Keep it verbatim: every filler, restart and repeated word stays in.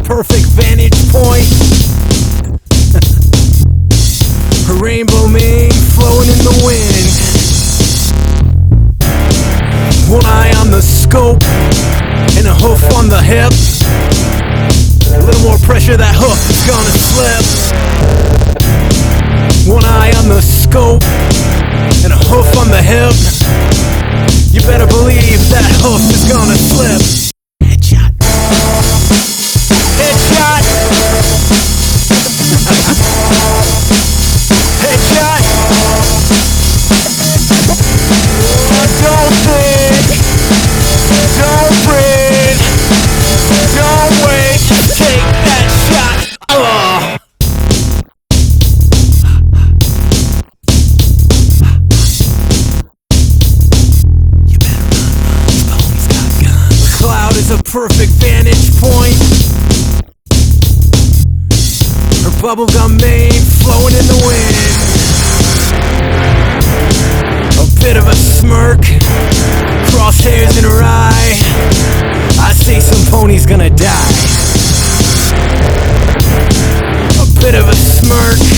perfect vantage point. Her rainbow mane flowing in the wind. One eye on the scope and a hoof on the hip. A little more pressure, that hoof is gonna slip. One eye on the scope and a hoof on the hip. You better believe that hoof is gonna slip. Headshot. Headshot. Headshot. Don't think. Don't breathe. Don't wait. Just take that shot. Oh. Is a perfect vantage point. Her bubblegum mane flowing in the wind. A bit of a smirk, crosshairs in her eye. I say some pony's gonna die. A bit of a smirk,